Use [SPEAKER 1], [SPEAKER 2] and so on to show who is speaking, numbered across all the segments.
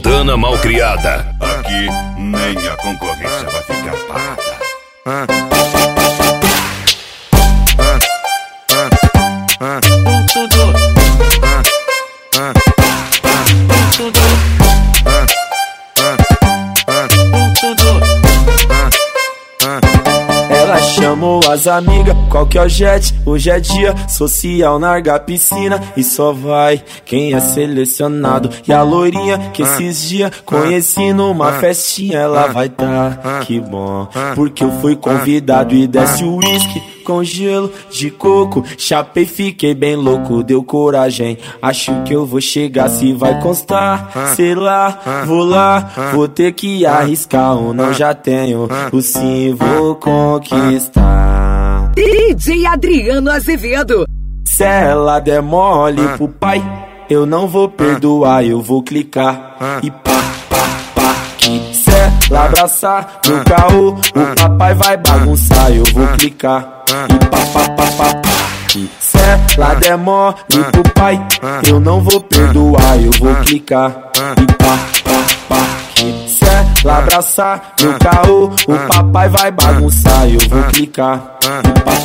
[SPEAKER 1] Montana Malcriada.
[SPEAKER 2] Aqui nem a concorrência vai ficar parada.
[SPEAKER 3] Ela chamou as amigas, qual que é o jet? Hoje é dia social, larga a piscina e só vai quem é selecionado. E a loirinha que esses dias conheci numa festinha, ela vai tá, que bom, porque eu fui convidado. E desce o uísque com gelo de coco, chapei, fiquei bem louco, deu coragem. Acho que eu vou chegar, se vai constar, sei lá, vou ter que arriscar ou não, já tenho o sim, vou conquistar.
[SPEAKER 4] DJ Adriano Azevedo.
[SPEAKER 3] Se ela der mole pro pai, eu não vou perdoar, eu vou clicar e pá, que se ela abraçar no caô, o papai vai bagunçar, eu vou clicar e pá, que se ela der mole pro pai, eu não vou perdoar, eu vou clicar e pá, que se ela abraçar no caô, o papai vai bagunçar, eu vou clicar e pá.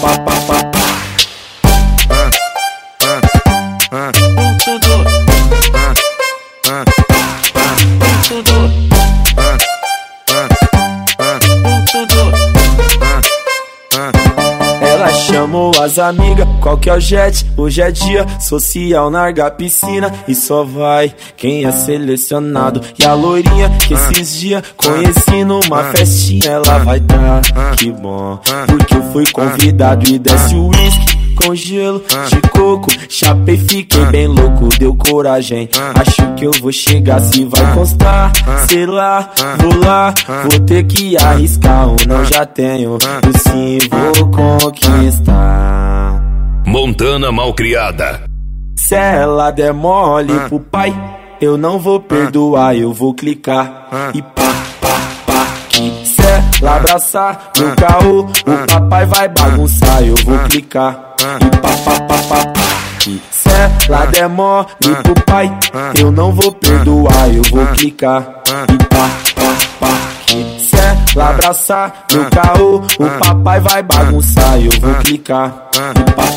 [SPEAKER 3] Ela chamou as amigas, qual que é o jet? Hoje é dia social, larga a piscina e só vai quem é selecionado. E a loirinha que esses dias conheci numa festinha, ela vai tá, que bom, porque eu fui convidado. E desce o uísque com gelo de coco, chapei, fiquei bem louco, deu coragem. Acho que eu vou chegar, se vai constar, sei lá, vou ter que arriscar ou não, já tenho o sim, vou conquistar.
[SPEAKER 1] Montana Malcriada.
[SPEAKER 3] Se ela der mole pro pai, eu não vou perdoar, eu vou clicar e pá, que se ela abraçar no caô, o papai vai bagunçar, eu vou clicar e pá, que se ela der mole pro pai, eu não vou perdoar, eu vou clicar e pá, que se ela abraçar no caô, o papai vai bagunçar, eu vou clicar e pá.